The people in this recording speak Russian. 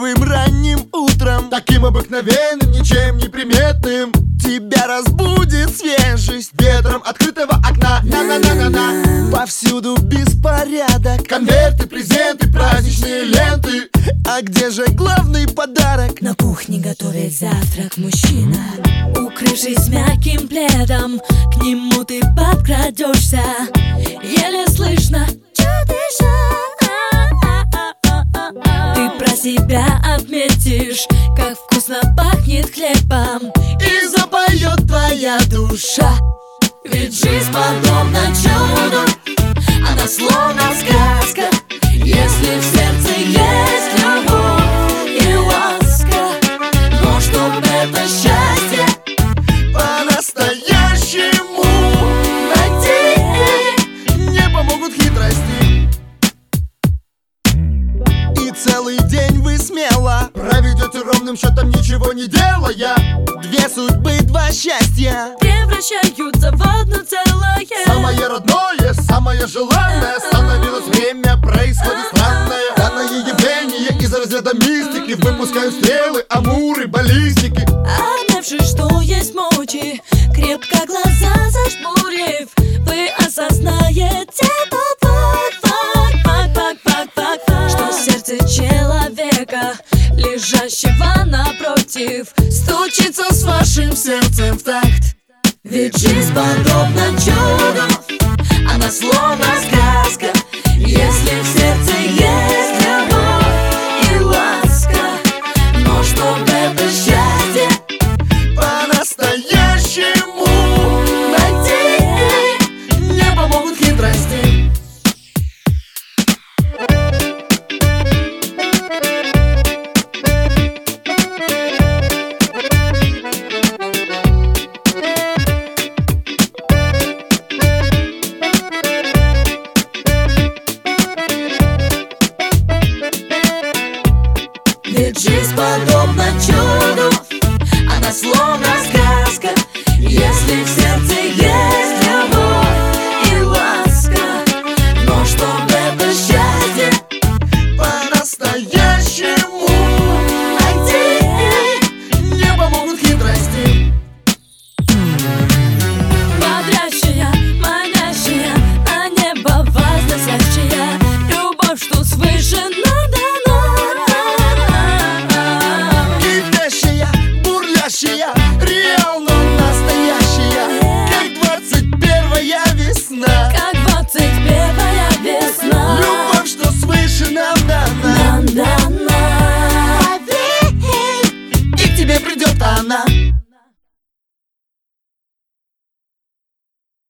Первым ранним утром, таким обыкновенным, ничем не приметным, тебя разбудит свежесть ветром открытого окна. На-на-на-на-на. Повсюду беспорядок, конверты, презенты, праздничные ленты. А где же главный подарок? На кухне готовит завтрак мужчина, укрывшись мягким пледом. К нему ты подкрадешься, еле слышно чудыша. Ты про себя отметишь, как вкусно пахнет хлебом, И запоет твоя душа. ведь жизнь подобна чуду, она словно сказка. Если в сердце есть любовь и ласка, но чтоб это счастье По-настоящему найти, не помогут хитрости. И целый день вы смело проведете ровным счетом, ничего не делая. две судьбы, два счастья превращаются в одно целое. Самое родное, самое желанное. Становилось время, происходит странное. Данное явление из разряда мистики. Выпускают стрелы, амуры, баллистики. Обнявшись, что есть мочи, крепко глаза зажмурив, вы осознаете тот факт, что сердце человека, лежащего напротив, стучится с вашим сердцем в такт. Ведь жизнь подобна чуду, она словно сказка. Если в сердце есть любовь и ласка, но чтоб это счастье по-настоящему найти, не помогут хитрости. ведь жизнь подобна чуду, она словно сказка. Если в сердце есть любовь и ласка, но чтоб это счастье По-настоящему найти, не помогут хитрости. бодрящая, манящая, на небо возносящая любовь, что свыше надана. Кипящая, бурлящая, реально настоящая, как 21-я весна. Как 21-я весна. Любовь, что свыше нам